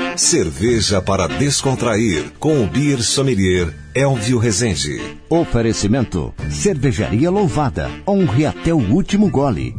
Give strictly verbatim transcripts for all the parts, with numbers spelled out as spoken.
Cerveja para descontrair, com o Beer Sommelier Elvio Rezende. Oferecimento: Cervejaria Louvada. Honre até o último gole.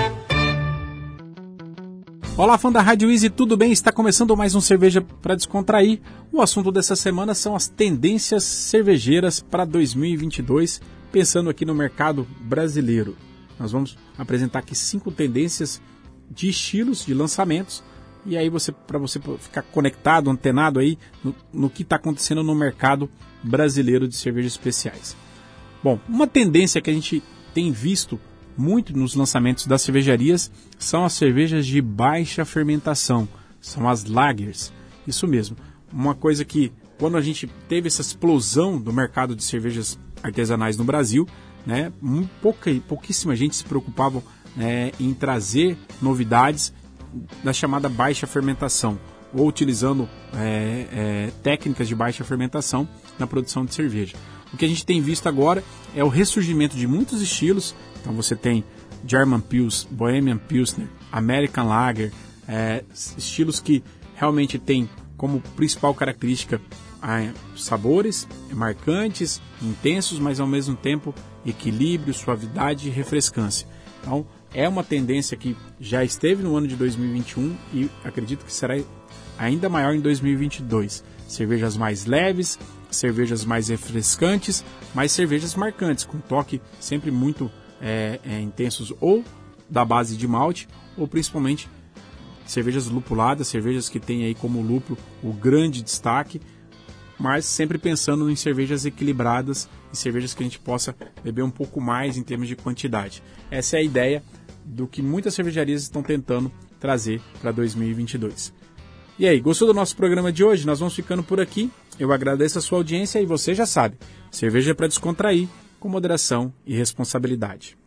Olá, fã da Rádio Easy, tudo bem? Está começando mais um Cerveja para Descontrair. O assunto dessa semana são as tendências cervejeiras para dois mil e vinte e dois, pensando aqui no mercado brasileiro. Nós vamos apresentar aqui cinco tendências de estilos, de lançamentos, e aí você, para você ficar conectado, antenado aí no, no que está acontecendo no mercado brasileiro de cervejas especiais. Bom, uma tendência que a gente tem visto muito nos lançamentos das cervejarias são as cervejas de baixa fermentação, são as lagers. Isso mesmo, uma coisa que quando a gente teve essa explosão do mercado de cervejas artesanais no Brasil, né, pouca, pouquíssima gente se preocupava né, em trazer novidades da chamada baixa fermentação, ou utilizando é, é, técnicas de baixa fermentação na produção de cerveja. O que a gente tem visto agora é o ressurgimento de muitos estilos. Então você tem German Pils, Bohemian Pilsner, American Lager, é, estilos que realmente têm como principal característica é, sabores marcantes, intensos, mas ao mesmo tempo equilíbrio, suavidade e refrescância. Então é uma tendência que já esteve no ano de dois mil e vinte e um e acredito que será ainda maior em dois mil e vinte e dois. Cervejas mais leves, cervejas mais refrescantes, mas cervejas marcantes, com toque sempre muito é, é, intensos, ou da base de malte, ou principalmente cervejas lupuladas, cervejas que têm aí como lúpulo o grande destaque, mas sempre pensando em cervejas equilibradas e cervejas que a gente possa beber um pouco mais em termos de quantidade. Essa é a ideia do que muitas cervejarias estão tentando trazer para dois mil e vinte e dois. E aí, gostou do nosso programa de hoje? Nós vamos ficando por aqui. Eu agradeço a sua audiência e você já sabe, cerveja é para descontrair, com moderação e responsabilidade.